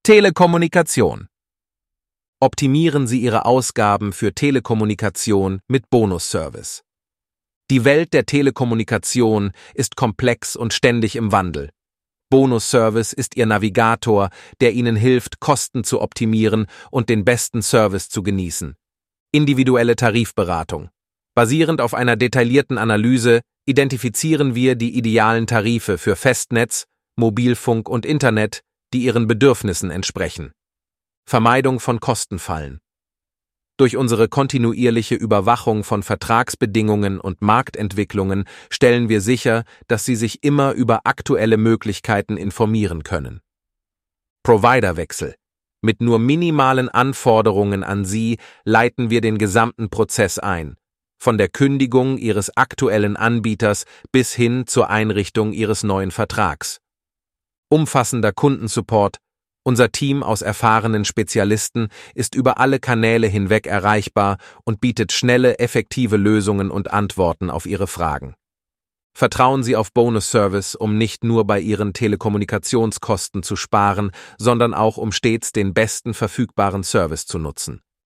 Telekommunikation. Optimieren Sie Ihre Ausgaben für Telekommunikation mit Bonusservice. Die Welt der Telekommunikation ist komplex und ständig im Wandel. Bonusservice ist Ihr Navigator, der Ihnen hilft, Kosten zu optimieren und den besten Service zu genießen. Individuelle Tarifberatung. Basierend auf einer detaillierten Analyse identifizieren wir die idealen Tarife für Festnetz, Mobilfunk und Internet, die Ihren Bedürfnissen entsprechen. Vermeidung von Kostenfallen. Durch unsere kontinuierliche Überwachung von Vertragsbedingungen und Marktentwicklungen stellen wir sicher, dass Sie sich immer über aktuelle Möglichkeiten informieren können. Providerwechsel. Mit nur minimalen Anforderungen an Sie leiten wir den gesamten Prozess ein, von der Kündigung Ihres aktuellen Anbieters bis hin zur Einrichtung Ihres neuen Vertrags. Umfassender Kundensupport. Unser Team aus erfahrenen Spezialisten ist über alle Kanäle hinweg erreichbar und bietet schnelle, effektive Lösungen und Antworten auf Ihre Fragen. Vertrauen Sie auf Bonusservice, um nicht nur bei Ihren Telekommunikationskosten zu sparen, sondern auch um stets den besten verfügbaren Service zu nutzen.